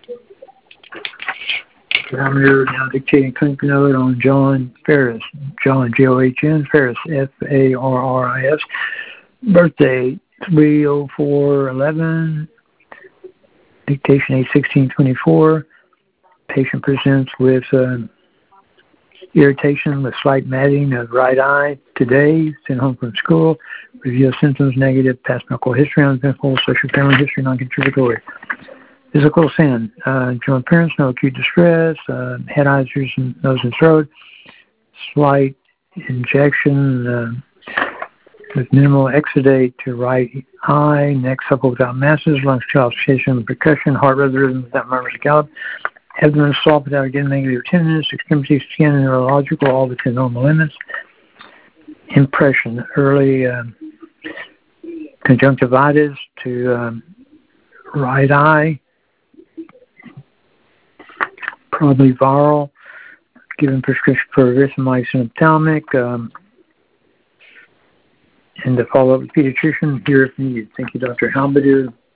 Parameter now dictating clinical note on John Farris. John, John, Farris, Farris. Birthday, 30411. Dictation, 8/16/24. Patient presents with irritation with slight matting of right eye today. Sent home from school. Review symptoms negative. Past medical history uneventful. Social family history non-contributory. Physical sin. Joint appearance, no acute distress. Head, eyes, ears, nose, and throat. Slight injection with minimal exudate to right eye. Neck supple without masses. Lungs calcification and percussion. Heart rhythm without murmurs or gallop. Abdomen soft without again negative tenderness. Extremity, skin, and neurological, all within normal limits. Impression. Early conjunctivitis to right eye. Probably viral, given prescription for erythromycin ophthalmic, and the follow-up with pediatrician here if needed. Thank you, Dr. Halbadier.